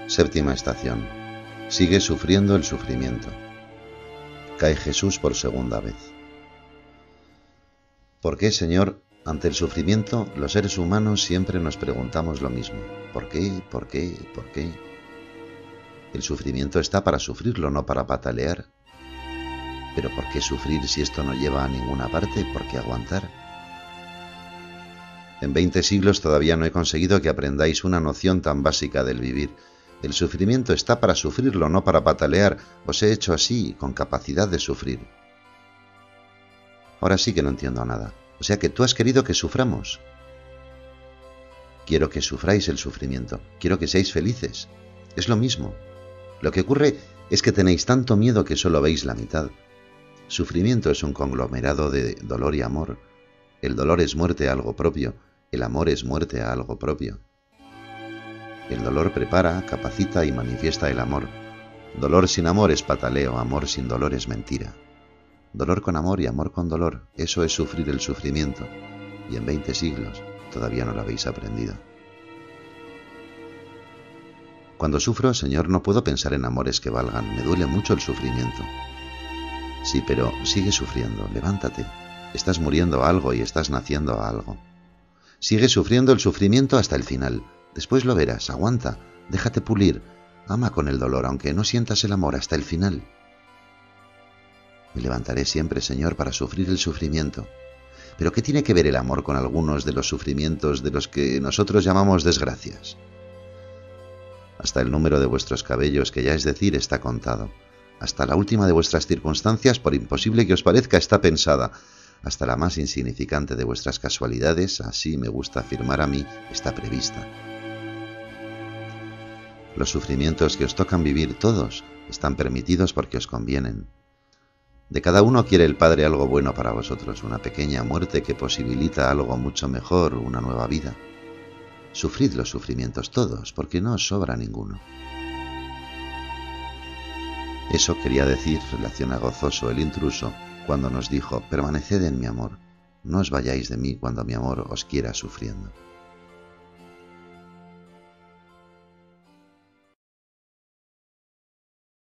Séptima estación. Sigue sufriendo el sufrimiento. Cae Jesús por segunda vez. ¿Por qué, Señor? Ante el sufrimiento, los seres humanos siempre nos preguntamos lo mismo. ¿Por qué? ¿Por qué? ¿Por qué? El sufrimiento está para sufrirlo, no para patalear. ¿Pero por qué sufrir si esto no lleva a ninguna parte? ¿Por qué aguantar? En 20 siglos todavía no he conseguido que aprendáis una noción tan básica del vivir. El sufrimiento está para sufrirlo, no para patalear. Os he hecho así, con capacidad de sufrir. Ahora sí que no entiendo nada. O sea que tú has querido que suframos. Quiero que sufráis el sufrimiento. Quiero que seáis felices. Es lo mismo. Lo que ocurre es que tenéis tanto miedo que solo veis la mitad. Sufrimiento es un conglomerado de dolor y amor. El dolor es muerte a algo propio. El amor es muerte a algo propio. El dolor prepara, capacita y manifiesta el amor. Dolor sin amor es pataleo, amor sin dolor es mentira. Dolor con amor y amor con dolor, eso es sufrir el sufrimiento. Y en 20 siglos todavía no lo habéis aprendido. Cuando sufro, Señor, no puedo pensar en amores que valgan, me duele mucho el sufrimiento. Sí, pero sigue sufriendo, levántate. Estás muriendo a algo y estás naciendo a algo. Sigue sufriendo el sufrimiento hasta el final. Después lo verás, aguanta, déjate pulir, ama con el dolor, aunque no sientas el amor hasta el final. Me levantaré siempre, Señor, para sufrir el sufrimiento. ¿Pero qué tiene que ver el amor con algunos de los sufrimientos de los que nosotros llamamos desgracias? Hasta el número de vuestros cabellos, que ya es decir, está contado. Hasta la última de vuestras circunstancias, por imposible que os parezca, está pensada. Hasta la más insignificante de vuestras casualidades, así me gusta afirmar a mí, está prevista. Los sufrimientos que os tocan vivir todos están permitidos porque os convienen. De cada uno quiere el Padre algo bueno para vosotros, una pequeña muerte que posibilita algo mucho mejor, una nueva vida. Sufrid los sufrimientos todos, porque no os sobra ninguno. Eso quería decir, relaciona gozoso el intruso, cuando nos dijo, permaneced en mi amor, no os vayáis de mí cuando mi amor os quiera sufriendo.